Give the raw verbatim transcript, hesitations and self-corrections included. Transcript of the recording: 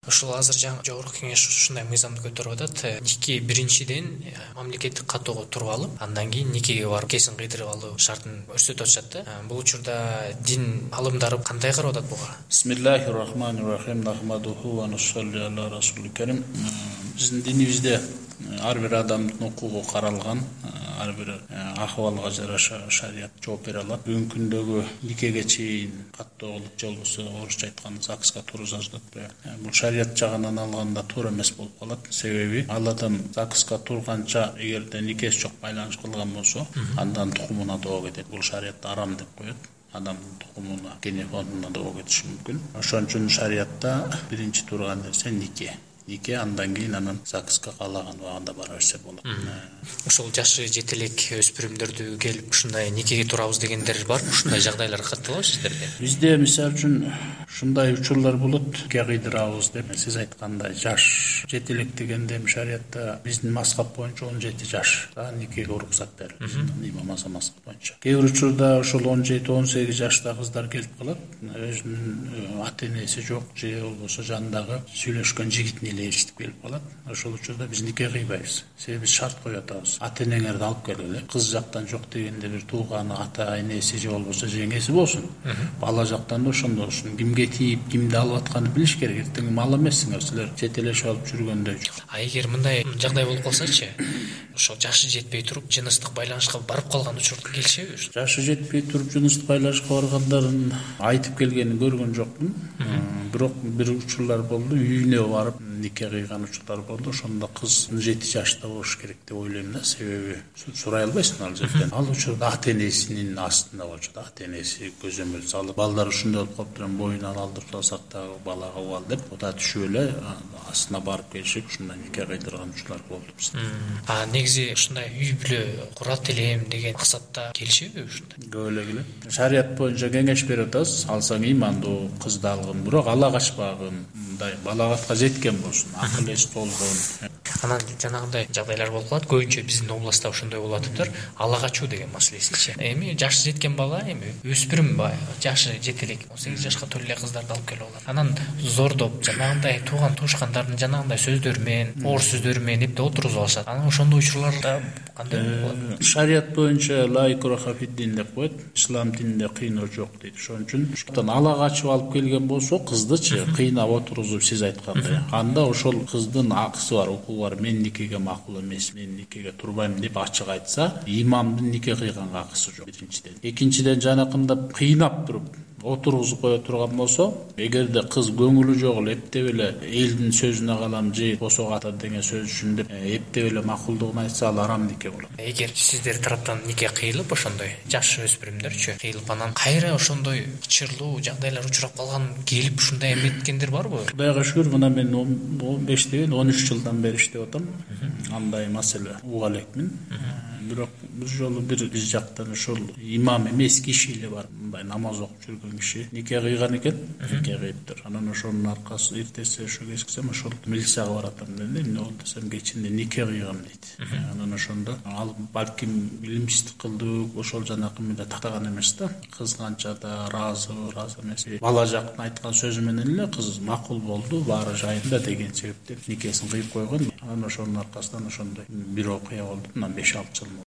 Ушул азыр жаңы жогорку кеңеш ушундай мыйзамды көтөрүп атат. Нике биринчиден мамлекеттик каттоого туруп алып, андан кийин никеге барып кесин кыйдырып алуу шартын көрсөтүп атышат да. Бул учурда дин алымдары кандай карап атат буга? Бисмиллахир-рахманир-рахим. Нахмадуху ва нусалли ала расулил карим. Биздин динибизде ар бир адамдын укугу каралган, ар бир акыбалга жараша шарият жооп бере алат. Бүгүнкү күндөгү никеге чейин каттоолук же болбосо орусча айтканда ЗАГСка туруу жазылат. Бул шарият жагынан алганда туура эмес болуп калат. Себеби ал адам ЗАГСка турганча эгерде никеси жок байланыш кылган болсо, андан тукумуна доо кетет. Бул шариятта арам деп коет. Адамдын тукумуна, генефондуна доо кетиши мүмкүн. Ошон үчүн шариятта биринчи турган нерсе нике. Нике, андан кийин анан ЗАГСка каалаган убагында бара берсе болот. Ошол жашы жете элек өспүрүмдөрдү келип ушундай никеге турабыз дегендер барбы? Ушундай жагдайлар катталабы сиздерде? Бизде мисалы үчүн ушундай учурлар болот. Нике кыйдырабыз деп сиз айткандай жаш жете элек дегенде шариятта биздин мазхаб боюнча он жети жаш да никеге уруксат берилет. Имам Азам мазхаб боюнча. Кээ бир учурда ошол он жети он сегиз жашта кыздар келип калат. Өзүнүн ата энеси жок же болбосо жанындагы сүйлөшкөн жигитин ээрчитип келип калат. Ошол учурда биз нике кыйбайбыз. Себеби биз шарт коюп атабыз. Ата энеңерди алып келгиле. Кыз жактан жок дегенде бир тууганы, ата энеси же болбосо жеңеси болсун. Бала жактан да ошондой болсун. Кимге тийип, кимди алып атканын билиш керек. Эртең мал эмессиңер силер жетелешип алып жүргөндө. А эгер мындай жагдай болуп калсачы, ошол жашы жетпей туруп жыныстык байланышка барып калган учурда келишеби? Жашы жетпей туруп жыныстык байланышка баргандарын айтып келгенин көргөн жокмун. Бирок бир учурлар болду, үйүнө барып нике кыйган учурлар болду. Ошондо кыз жети жашта болуш керек деп ойлойм да. Себеби сурай албайсың ал жерден. Ал учурда ата энесинин астында болчу. Ата энеси көзөмөл салып, балдар ушундай болуп калыптыр, боюнан алдырып салсак да балага убал деп, ода түшүп эле астына барып келишип, ушундай нике кыйдырган учурлар болду бизде. А негизи ушундай үй бүлө курат элем деген максатта келишеби ушундай? Көп эле келет. Шарият боюнча кеңеш берип атабыз. Алсаң имандуу кызды алгын, бирок ала качпагын, мындай балагатка жеткен болсун, акыл эс толгон. Анан жанагындай жагдайлар болуп калат. Көбүнчө биздин областта ошондой болуп атыптыр. Ала качуу деген маселесичи. Эми жашы жеткен бала, эми өспүрүм бай, жашы жете элек он сегиз жашка толо эле кыздарды алып келип алат. Анан зордоп, жанагындай тууган туушкандардын жанагындай сөздөрү менен, оор сөздөрү менен эпте отургузуп алышат. Анан ошондой учурларда кандай болот? Шарият боюнча ла икраха фид-дин деп коет. Ислам дининде кыйноо жок дейт. Ошон үчүн ушуктан ала качып алып келген болсо, кыздычы кыйнап отургузуп сиз айткандай, анда ошол кыздын акысы бар, укугу бар. Мен никеге макул эмес, мен никеге турбайм деп ачык айтса, имамдын нике кыйганга акысы жок биринчиден. Экинчиден жанакындап кыйнап туруп отургузуп кое турган болсо, эгерде кыз көңүлү жок эле эптеп эле элдин сөзүнө калам же босого атат деген сөз үчүн деп эптеп эле макулдугун айтса, ал арам нике болот. Эгер сиздер тараптан нике кыйылып, ошондой жаш өспүрүмдөрчү кыйылып, анан кайра ошондой чырлуу жагдайлар учурап калган, келип ушундай эметкендер барбы? Кудайга шүгүр, мына мен он беш деген он үч жылдан бери иштеп атам. Андай маселе уга элекмин. Бирок бир жолу бир биз жактан ошол имам эмес киши эле бар, мындай намаз окуп жүргөн киши нике кыйган экен, нике кыйыптыр. Анан ошонун аркасы эртеси ошо кескисем ошол милицияга баратам деди. Эмне болду десем, кечинде нике кыйгам дейт. Анан ошондо ал балким билимсиздик кылды, ошол жанакы менде тактаган эмес да. Кыз канча да разы, разы эмес. Бала жактын айткан сөзү менен эле кыз макул болду, баары жайында деген себептен никесин кыйып койгон. Анан ошонун аркасынан ошондой бир окуя болду. Мына беш алты жыл